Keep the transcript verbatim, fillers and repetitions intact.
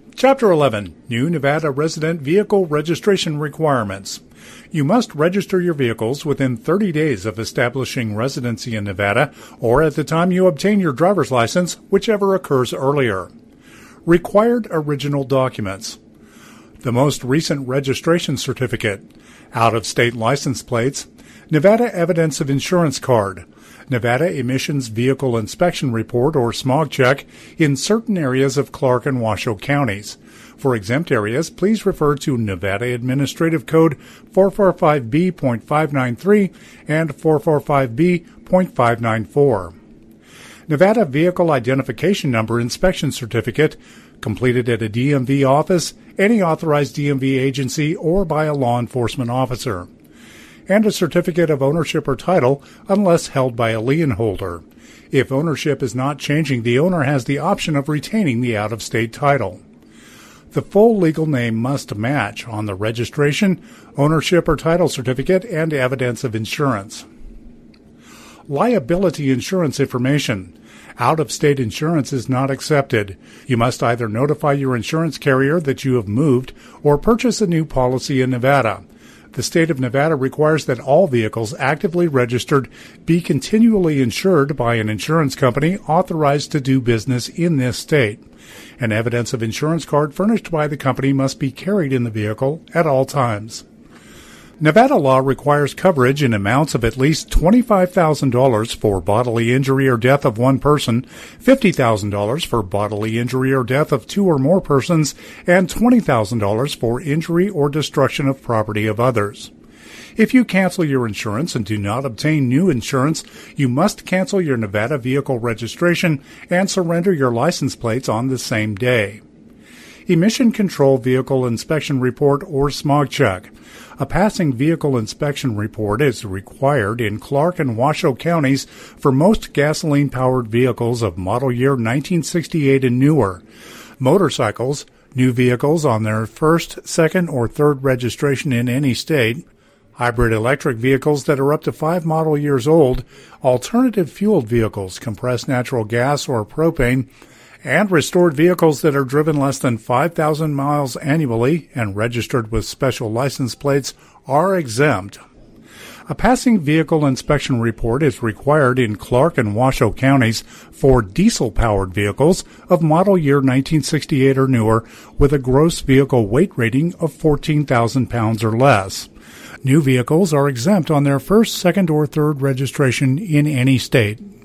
Chapter eleven. New Nevada Resident Vehicle Registration Requirements. You must register your vehicles within thirty days of establishing residency in Nevada or at the time you obtain your driver's license, whichever occurs earlier. Required original documents. The most recent registration certificate, out-of-state license plates, Nevada Evidence of Insurance card, Nevada Emissions Vehicle Inspection Report or smog check in certain areas of Clark and Washoe counties. For exempt areas, please refer to Nevada Administrative Code four forty-five B point five nine three and four forty-five B point five nine four. Nevada Vehicle Identification Number Inspection Certificate, completed at a D M V office, any authorized D M V agency, or by a law enforcement officer. And a certificate of ownership or title unless held by a lien holder. If ownership is not changing, the owner has the option of retaining the out-of-state title. The full legal name must match on the registration, ownership or title certificate, and evidence of insurance. Liability insurance information. Out-of-state insurance is not accepted. You must either notify your insurance carrier that you have moved or purchase a new policy in Nevada. The state of Nevada requires that all vehicles actively registered be continually insured by an insurance company authorized to do business in this state. An evidence of insurance card furnished by the company must be carried in the vehicle at all times. Nevada law requires coverage in amounts of at least twenty-five thousand dollars for bodily injury or death of one person, fifty thousand dollars for bodily injury or death of two or more persons, and twenty thousand dollars for injury or destruction of property of others. If you cancel your insurance and do not obtain new insurance, you must cancel your Nevada vehicle registration and surrender your license plates on the same day. Emission Control Vehicle Inspection Report or smog check. A passing vehicle inspection report is required in Clark and Washoe counties for most gasoline-powered vehicles of model year nineteen sixty-eight and newer. Motorcycles, new vehicles on their first, second, or third registration in any state, hybrid electric vehicles that are up to five model years old, alternative fueled vehicles, compressed natural gas or propane, and restored vehicles that are driven less than five thousand miles annually and registered with special license plates are exempt. A passing vehicle inspection report is required in Clark and Washoe counties for diesel-powered vehicles of model year nineteen sixty-eight or newer with a gross vehicle weight rating of fourteen thousand pounds or less. New vehicles are exempt on their first, second, or third registration in any state.